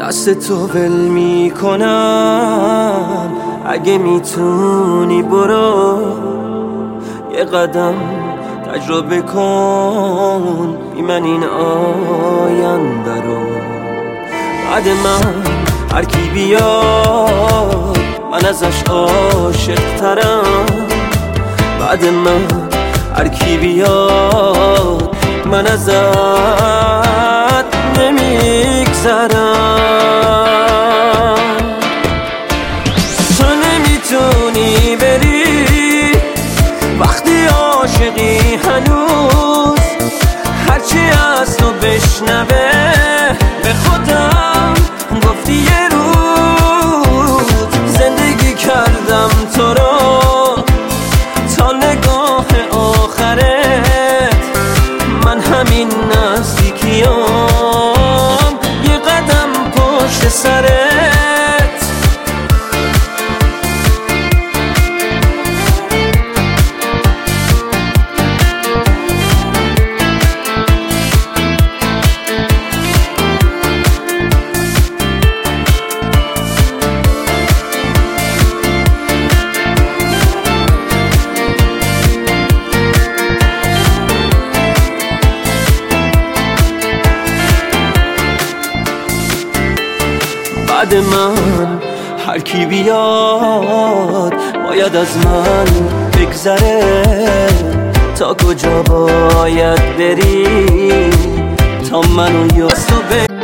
دست تو ول میکنم، اگه میتونی برو یه قدم تجربه کن بی من این آینده رو. بعد من هر کی بیاد من ازش عاشق ترم، بعد من هر کی بیاد من ازت نمیگذرم. تو نمیتونی بری وقتی عاشقی هنوز، هرچی از تو بشنوه به خودم گفتی یه روز زندگی کردم تو رو تا نگاه آخرت. من همین نزدیکیام یه قدم پشت سرت. بعد من هر کی بیاد باید از من بگذره. تا کجا باید بری تا منو یاد